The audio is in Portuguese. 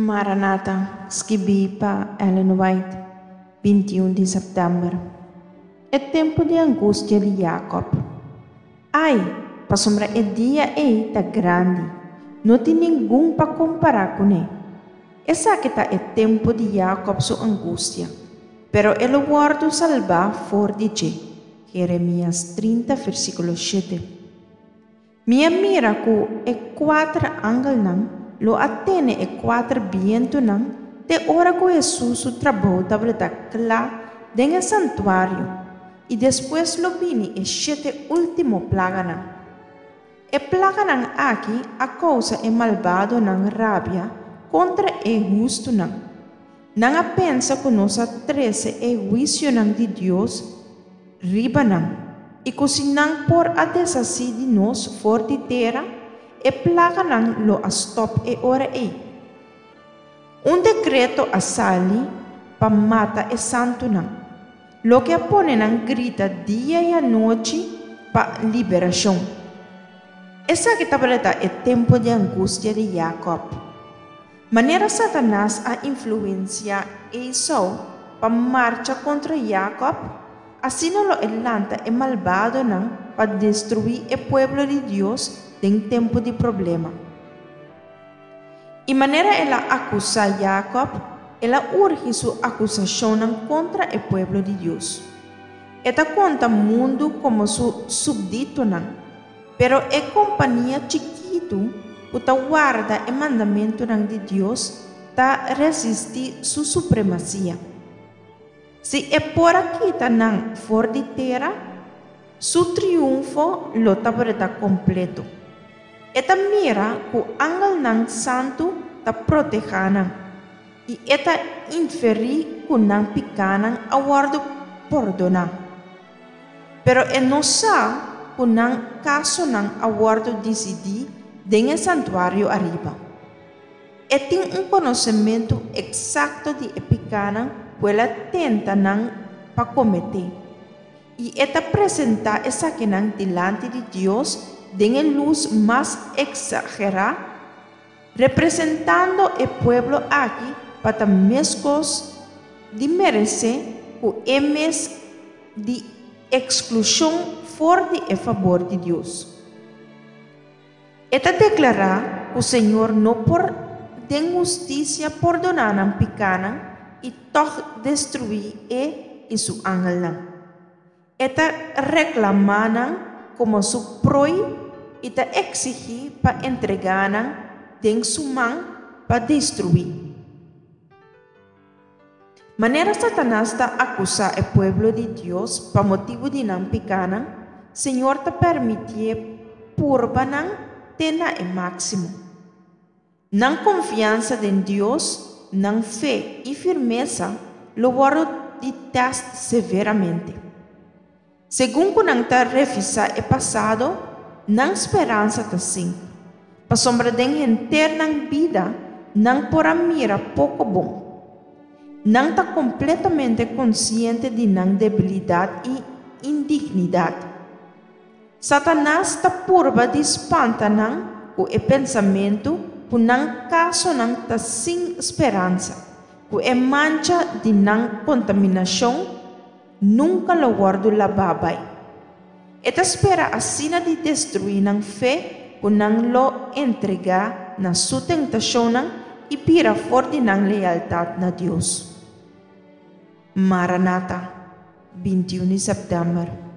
Maranata, scrivi para Ellen White, 21 de setembro. É tempo de angústia de Jacob. Ai, para sombra é dia tá grande. Não tem ninguém para comparar com ele. Essa que é tempo de Jacob sua angústia. Pero ele guarda salvar for de che. Jeremias 30, versículo 7. Minha mira que é 4 ângulos não. Lo atene e 4 viento não, de hora que Jesus trabalhou tableta lá dentro do santuário, e depois lo vini e 7 último plaga não. E plaga não aqui a causa é malvado não rabia contra o justo não. Não a pensa que nós 13 é juízo não de Deus riba não, e que se não por a desassi de nós for de terra, e plaga não lo a stop e ora e. Decreto a sali para mata e santo não. Lo que apone não grita dia e noite para liberação. Essa que tableta é tempo de angústia de Jacob. Maneira Satanás a influencia Esau para marcha contra Jacob, assim lo elanta e malvado não para destruir o povo de Deus em tempo de problema. E maneira ela acusa Jacob, ela urge sua acusação contra o povo de Deus. Ela conta o mundo como su subdito não, pero é companhia chiquito, o guarda o mandamento de Deus, ta resistir sua supremacia. Se é por aqui não for de terra, su triunfo lo tabreta completo. Eta mira que o ángel não santo ta protegana e eta inferi que não picana a guardo perdona. Pero é nossa que não caso não a guardo decidir dentro santuário arriba. E tem conhecimento exato de picana que ela tenta não para cometer. E eta apresenta essa que não delante de Deus de luz más exagerada, representando o pueblo aqui para mescos de merecer o emes de exclusão forte em favor de Deus. Esta declara que o Senhor não por de justiça perdonar a picana e toch destruir e su ángel. Esta reclamana como su proi e te exigir para entregar em sua mão para destruir. Maneira Satanás está acusar o povo de Deus para motivo de não picana, Senhor te permitir purba não tenha o máximo. Não confiança em Deus, não fé e firmeza, lo guardo de teste severamente. Segundo que não está revisar o passado, não esperança está sim. Para sombra de interna vida, não por a mira pouco bom. Não está completamente consciente de não debilidade e indignidade. Satanás está purba de espanta não com o pensamento que não caso não está sem esperança, que é mancha de não contaminação, nunca lo guardo la babai. Eta espera a sina de destruir não fé, que não lo entregar na sua tentação e pira forte não lealdade na Deus. Maranata, 21 de setembro.